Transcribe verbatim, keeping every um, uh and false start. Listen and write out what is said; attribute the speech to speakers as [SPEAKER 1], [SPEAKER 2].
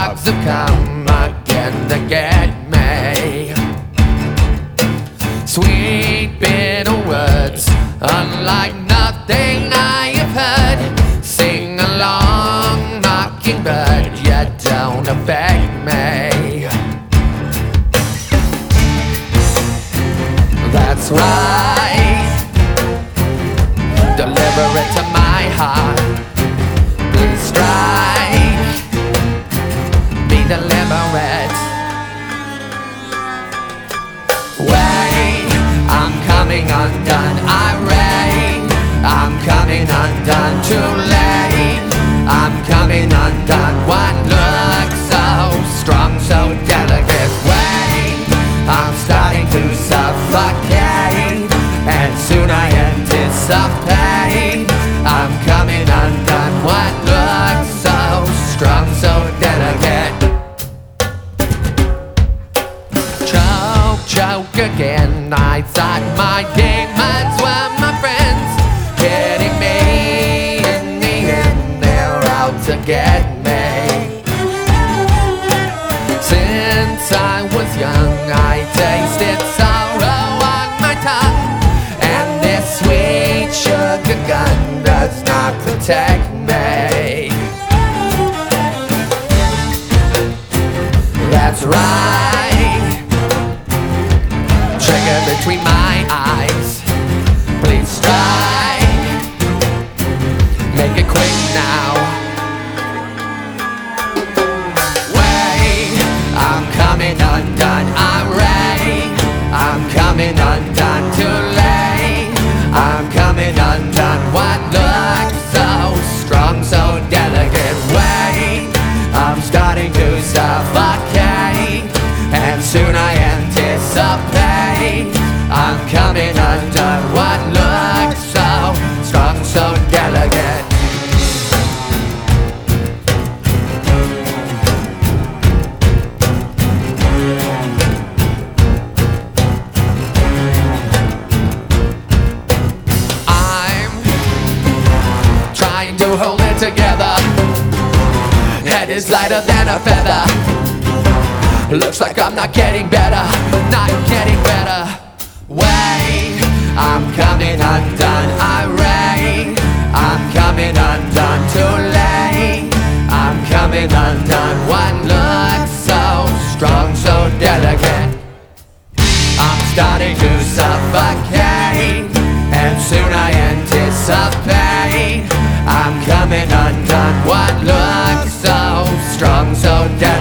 [SPEAKER 1] dogs have come again to get me. Sweet bitter words, unlike nothing I have heard. Sing along, mockingbird, you don't affect me. That's right, deliver it to my heart. Please strike, be deliberate. Wait, I'm coming undone, irate. I'm coming undone, too late. I'm coming undone, what looks so strong, so delicate. Wait, I'm starting to suffocate, and soon I anticipate. I'm coming undone, what looks so strong, so delicate. Choke, choke again, I thought my demons were my friends. Hitting me, in the end they're out to get me. Since I was young, I tasted sorrow on my tongue, and this sweet sugar gun does not protect me. That's right, trigger between my eyes. Please strike, make it quick now. Wait, I'm coming undone, irate. I'm coming undone, too late. I'm coming undone, what looks so strong, so delicate. Wait, I'm starting to suffocate, and soon I anticipate. I'm coming undone, what looks so strong, so delicate. I'm trying to hold it together. Head is lighter than a feather. Looks like I'm not getting better, not getting better. Wait, I'm coming undone, irate. I'm coming undone, too late. I'm coming undone, what looks so strong, so delicate. I'm starting to suffocate, and soon I anticipate. I'm coming undone, what looks so strong, so delicate.